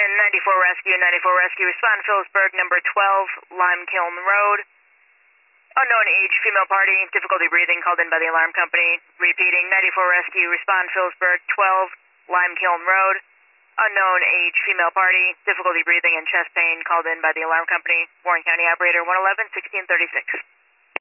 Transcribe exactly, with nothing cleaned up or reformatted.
ninety-four Rescue, ninety-four Rescue, respond Phillipsburg, number twelve, Lime Kiln Road. Unknown age, female party, difficulty breathing, called in by the alarm company. Repeating, ninety-four Rescue, respond Phillipsburg, twelve, Lime Kiln Road. Unknown age, female party, difficulty breathing and chest pain, called in by the alarm company. Warren County operator one eleven, sixteen thirty-six.